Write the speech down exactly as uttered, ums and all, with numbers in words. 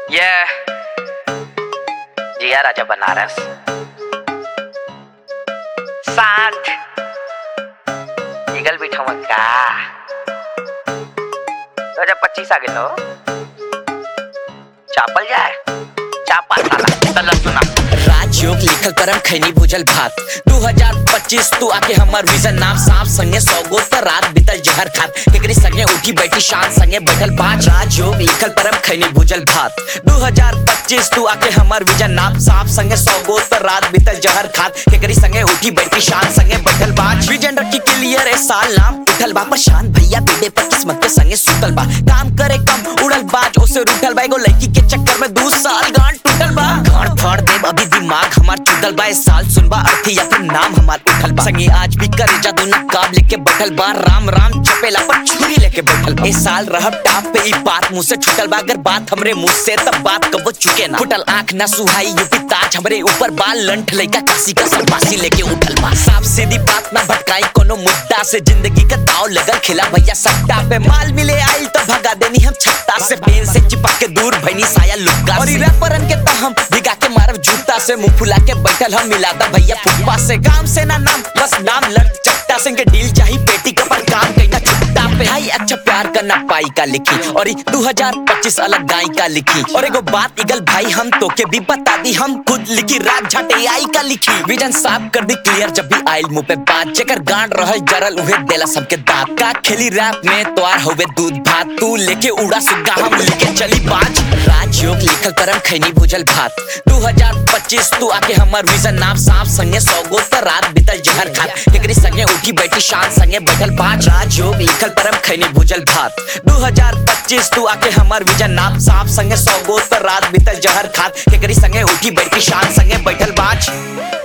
ये जिया राजा बनारस साथ ईगल बिठावा का दो हजार पच्चीस आ गए चापल जाए चापा साला तलब सुना राजयोग लिखल परम खैनी भुजल भात दो हजार पच्चीस तू आके हमर विजन नाम सांप संगे सौगो त रात बितल जहर खात केकरी संगे उठी बैठी शान संगे बैठल पांच राजयोग लिखल परम खैनी भुजल भात दो हजार पच्चीस तू आके हमर विजन नाम सांप संगे सौगो त रात बितल जहर खात केकरी संगे उठी बैठी शान संगे बैठल पांच विजन रखी क्लियर ए साल नाम उठल बा पर शान भैया बेटे पर किस्मत के संगे सुतल बा काम करे कम उड़ल बाज ओसे रूठल बा एगो लड़की के चक्कर में दो साल गांठ टूटल बा गांठ फाड़ देब अभी दिमाग हमार चुदल बा इस साल सुनबा अर्थी या फिर नाम हमार उठल बा संगे आज भी करे जादू नकाब लेके बैठल बा राम राम चपेला पर छुरी लेके बैठल बा इस साल रहब टाप पे ई बात मुंह से छूटल बा अगर बात हमरे मुंह से तब बात कबो चुके ना फुटल आंख ना सुहाई यूपी ताज हमरे ऊपर बाल लंठ लइका काशी का सरपासी लेके उठल बा साफ सीधी बात ना भटकाई कोनो मुद्दा से जिंदगी का दाव लगल खिला भैया सट्टा पे माल मिले आई तो भगा देनी हम छत्ता से पेन से चिपक के दूर भैनी साया लुक्का और रैपरन के तो हम भिगा के मारब जूता से मुंह फुला के बैठल हम मिलाता भैया फुप्पा से काम से ना नाम बस नाम लड़ चट्टा सिंह के डील चाहिए पेटी का पर काम कहीं छुट्टा पे हाई अच्छा प्यार करना पाई का लिखी और दो हजार पच्चीस अलग गाय का लिखी और एगो बात इगल भाई हम तो के भी बता दी हम खुद लिखी रात झटे आई का लिखी विजन साफ कर दी क्लियर जब भी आइल मुंह पे बात जेकर गांड रहल जरल उहे देला सबके दांत का खेली रैप में तोार होवे दूध भात तू लेके उड़ा सुग्गा हम लेके चली बाज राजयोग लिखल परम खैनी भुजल भात दो हजार पच्चीस तू आके हमर विजन नाम सांप संगे सौगो त रात बितल जहर खात केकरी संगे उठी बैठी शान संगे बैठल पांच राजयोग लिखल परम खैनी भुजल भात दो हजार पच्चीस तू आके हमर विजन नाम सांप संगे सौगो त रात बितल जहर खात केकरी संगे उठी बैठी शान संगे बैठल पांच